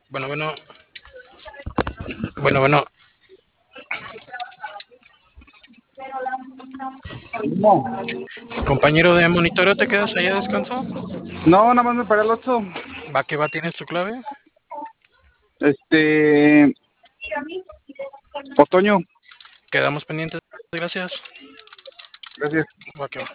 Bueno, bueno, bueno. No, Compañero de monitoreo, ¿te quedas allá a descanso? no, nada más me paré al 8. Va que va, ¿tienes tu clave? Este, Otoño, Quedamos pendientes. Gracias. gracias. Va que va.